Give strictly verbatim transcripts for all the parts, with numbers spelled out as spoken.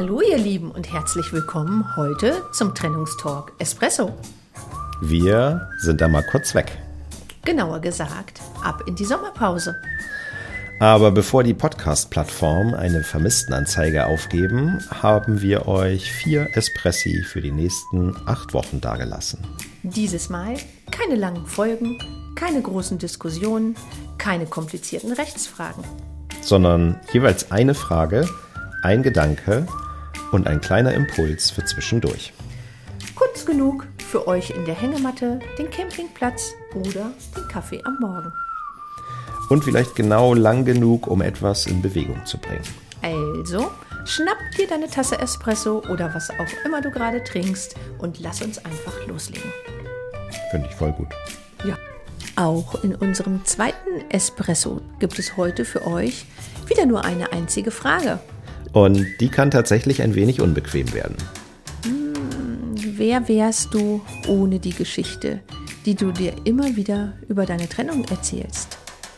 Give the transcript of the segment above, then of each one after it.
Hallo ihr Lieben und herzlich willkommen heute zum Trennungstalk Espresso. Wir sind da mal kurz weg. Genauer gesagt, ab in die Sommerpause. Aber bevor die Podcast-Plattformen eine Vermisstenanzeige aufgeben, haben wir euch vier Espressi für die nächsten acht Wochen dagelassen. Dieses Mal keine langen Folgen, keine großen Diskussionen, keine komplizierten Rechtsfragen. Sondern jeweils eine Frage, ein Gedanke und ein kleiner Impuls für zwischendurch. Kurz genug für euch in der Hängematte, den Campingplatz oder den Kaffee am Morgen. Und vielleicht genau lang genug, um etwas in Bewegung zu bringen. Also, schnapp dir deine Tasse Espresso oder was auch immer du gerade trinkst und lass uns einfach loslegen. Finde ich voll gut. Ja. Auch in unserem zweiten Espresso gibt es heute für euch wieder nur eine einzige Frage. Und die kann tatsächlich ein wenig unbequem werden. Hm, wer wärst du ohne die Geschichte, die du dir immer wieder über deine Trennung erzählst?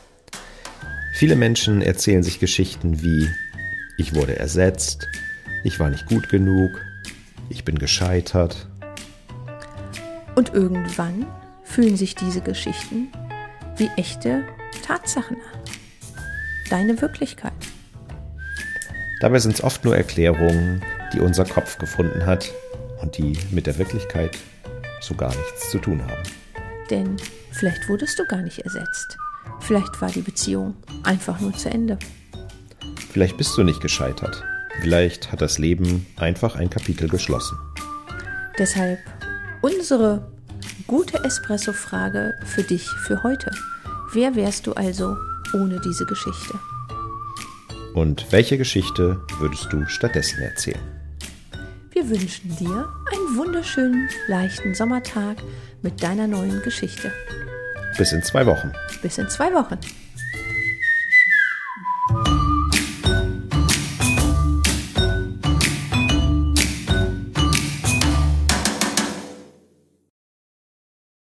Viele Menschen erzählen sich Geschichten wie: Ich wurde ersetzt, ich war nicht gut genug, ich bin gescheitert. Und irgendwann fühlen sich diese Geschichten wie echte Tatsachen an. Deine Wirklichkeit. Dabei sind es oft nur Erklärungen, die unser Kopf gefunden hat und die mit der Wirklichkeit so gar nichts zu tun haben. Denn vielleicht wurdest du gar nicht ersetzt. Vielleicht war die Beziehung einfach nur zu Ende. Vielleicht bist du nicht gescheitert. Vielleicht hat das Leben einfach ein Kapitel geschlossen. Deshalb unsere gute Espresso-Frage für dich für heute. Wer wärst du also ohne diese Geschichte? Und welche Geschichte würdest du stattdessen erzählen? Wir wünschen dir einen wunderschönen, leichten Sommertag mit deiner neuen Geschichte. Bis in zwei Wochen. Bis in zwei Wochen.